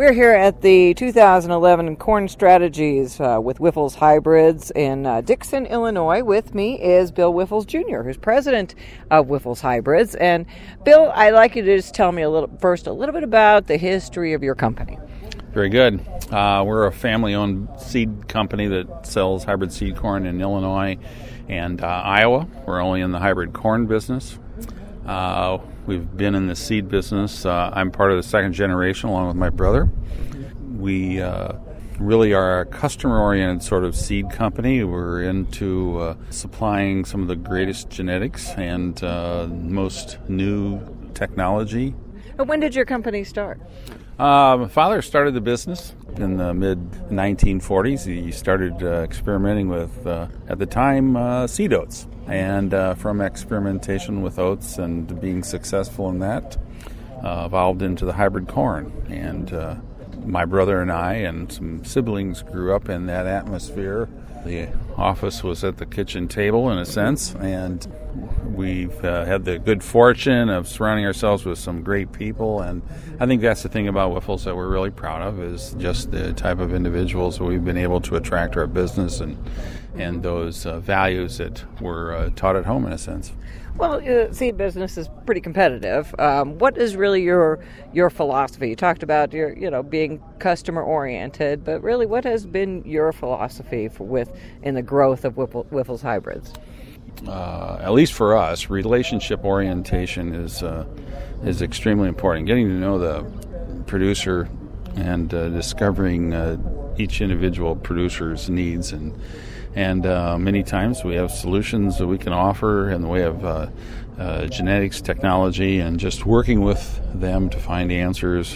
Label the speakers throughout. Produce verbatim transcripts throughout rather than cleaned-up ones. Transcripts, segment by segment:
Speaker 1: We're here at the two thousand eleven Corn Strategies uh, with Wyffels Hybrids in uh, Dixon, Illinois. With me is Bill Wyffels Junior, who's president of Wyffels Hybrids. And Bill, I'd like you to just tell me a little first a little bit about the history of your company.
Speaker 2: Very good. Uh, we're a family-owned seed company that sells hybrid seed corn in Illinois and uh, Iowa. We're only in the hybrid corn business. Uh, we've been in the seed business. Uh, I'm part of the second generation along with my brother. We uh, really are a customer-oriented sort of seed company. We're into uh, supplying some of the greatest genetics and uh, most new technology.
Speaker 1: When did your company start?
Speaker 2: Uh, my father started the business in the mid nineteen forties. He started uh, experimenting with, uh, at the time, uh, seed oats. And uh, from experimentation with oats and being successful in that, uh, evolved into the hybrid corn. And uh, my brother and I and some siblings grew up in that atmosphere. The office was at the kitchen table, in a sense, and we've uh, had the good fortune of surrounding ourselves with some great people. And I think that's the thing about Wyffels that we're really proud of, is just the type of individuals that we've been able to attract to our business and and those uh, values that were uh, taught at home, in a sense.
Speaker 1: Well, uh, seed business is pretty competitive. Um, what is really your your philosophy? You talked about your, you know, being customer oriented, but really, what has been your philosophy for with in the growth of Wyffel, Wyffels Hybrids?
Speaker 2: Uh, at least for us, relationship orientation is uh, is extremely important. Getting to know the producer and uh, discovering uh, each individual producer's needs, and and uh, many times we have solutions that we can offer in the way of uh, uh, genetics, technology, and just working with them to find answers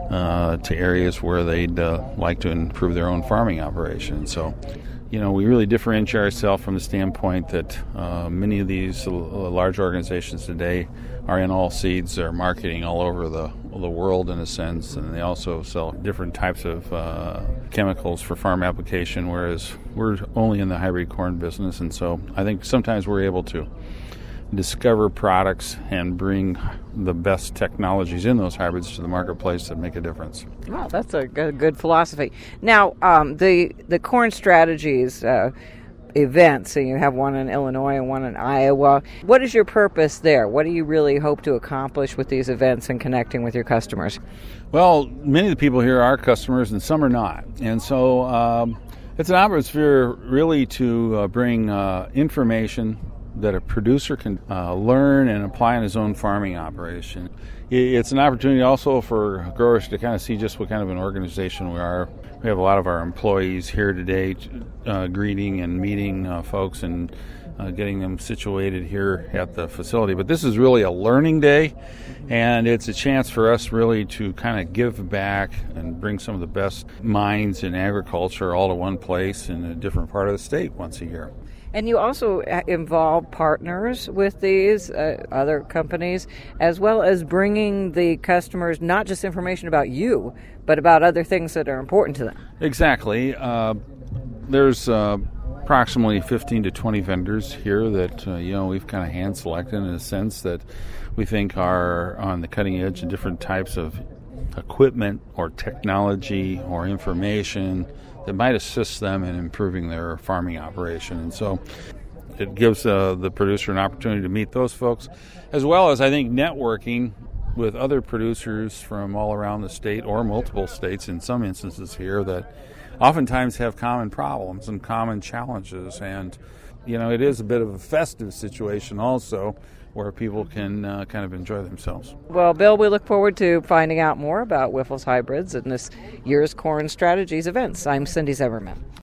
Speaker 2: uh, to areas where they'd uh, like to improve their own farming operation. So, you know, we really differentiate ourselves from the standpoint that uh, many of these uh, large organizations today are in all seeds. They're marketing all over the the world, in a sense, and they also sell different types of uh, chemicals for farm application, whereas we're only in the hybrid corn business. And so I think sometimes we're able to discover products and bring the best technologies in those hybrids to the marketplace that make a difference.
Speaker 1: Wow, that's a good, good philosophy. Now, um, the the Corn Strategies uh, events, so you have one in Illinois and one in Iowa. What is your purpose there? What do you really hope to accomplish with these events and connecting with your customers?
Speaker 2: Well, many of the people here are customers and some are not. And so um, it's an atmosphere really to uh, bring uh, information that a producer can uh, learn and apply in his own farming operation. It's an opportunity also for growers to kind of see just what kind of an organization we are. We have a lot of our employees here today uh, greeting and meeting uh, folks and uh, getting them situated here at the facility. But this is really a learning day, and it's a chance for us really to kind of give back and bring some of the best minds in agriculture all to one place in a different part of the state once a year.
Speaker 1: And you also involve partners with these uh, other companies, as well as bringing the customers not just information about you, but about other things that are important to them.
Speaker 2: Exactly. Uh, there's uh, approximately fifteen to twenty vendors here that uh, you know we've kind of hand selected in a sense that we think are on the cutting edge of different types of equipment or technology or information that might assist them in improving their farming operation. And so it gives uh, the producer an opportunity to meet those folks, as well as, I think, networking with other producers from all around the state or multiple states in some instances here that oftentimes have common problems and common challenges. And, you know, it is a bit of a festive situation also, where people can uh, kind of enjoy themselves.
Speaker 1: Well, Bill, we look forward to finding out more about Wyffels Hybrids in this year's Corn Strategies events. I'm Cindy Zimmerman.